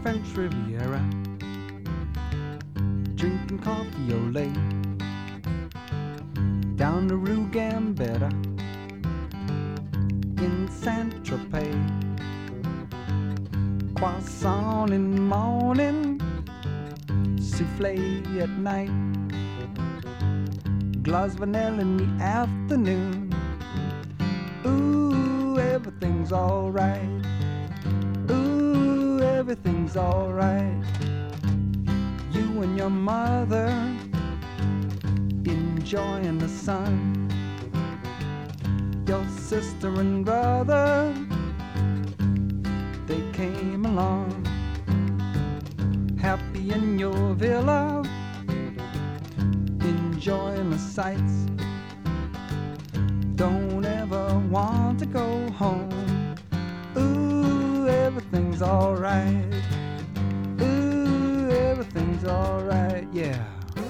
French Riviera, drinking coffee au lait. Down the Rue Gambetta in Saint-Tropez. Croissant in the morning, soufflé at night, glass vanilla in the afternoon. Ooh, everything's alright. Ooh, everything's alright. You and your mother enjoying the sun. Your sister and brother, they came along. Happy in your villa, enjoying the sights. Don't ever want to go home. Ooh, everything's alright. Ooh, everything's alright, yeah.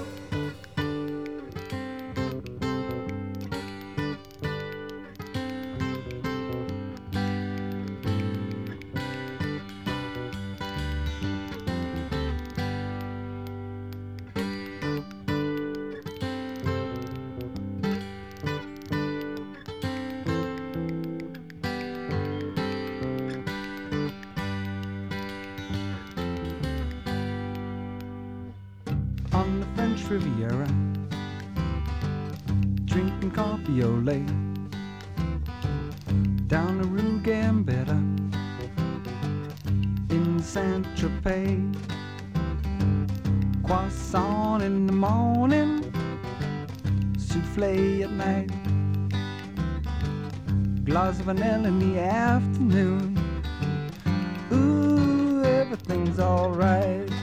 On the French Riviera, drinking coffee au lait. Down the Rue Gambetta in Saint-Tropez. Croissant in the morning, soufflé at night, glass of vanilla in the afternoon. Ooh, everything's alright.